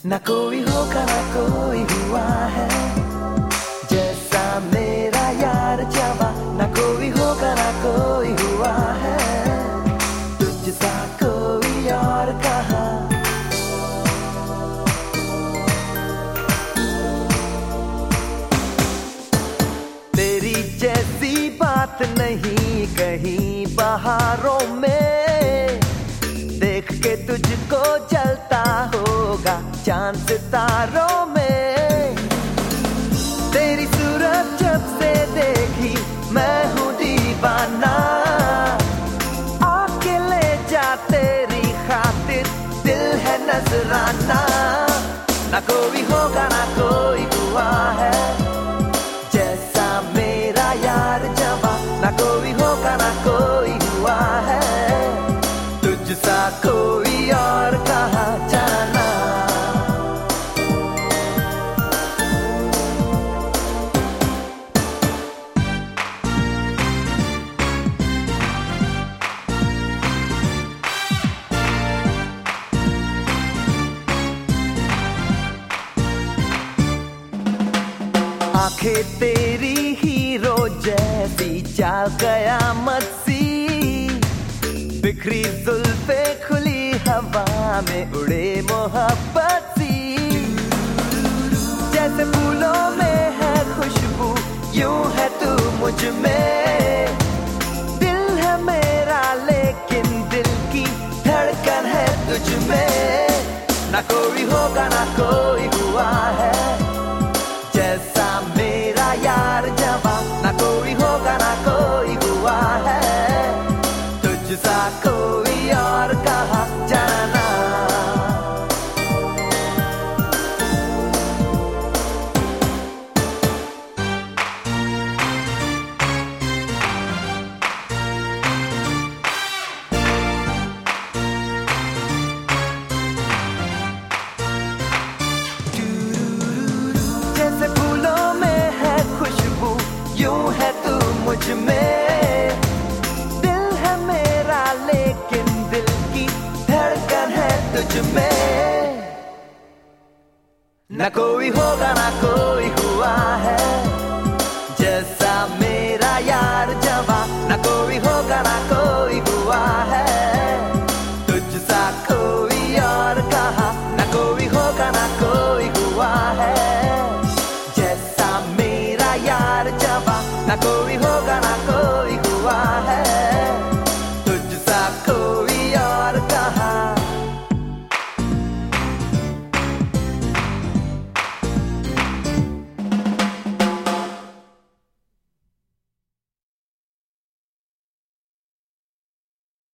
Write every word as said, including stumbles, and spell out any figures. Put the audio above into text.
ना कोई होगा ना कोई हुआ है जैसा मेरा यार जावा, ना कोई होगा ना कोई हुआ है तुझसा कोई और कहा। तेरी जैसी बात नहीं कहीं बहारों में, देख के तुझको जलता होगा चांद सितारों में। तेरी सूरत जब से देखी मैं हूँ दीवाना, आके ले जा तेरी खातिर दिल है नजराना। ना कोई होगा ना कोई हुआ है जैसा मेरा यार जवा, ना कोई होगा ना कोई हुआ है तुझसा कोई और कहा जाना। आंखें तेरी हीरो जैसी चाल कयामत सी, बिखरी जुल्फे खुली हवा में उड़े मोहब्बत सी। जैसे फूलों में है खुशबू यूं है तू मुझ में, दिल है मेरा लेकिन दिल की धड़कन है तुझ में। ना कोई होगा ना कोई हुआ है जैसा मेरा यार जवा, ना कोई होगा ना कोई हुआ है तुझसा कोई और कहा जाना। जैसे फूलों में है खुशबू यूं है तू मुझ में, दिल है मेरा लेकिन दिल की धड़कन है तुझ में। ना कोई होगा ना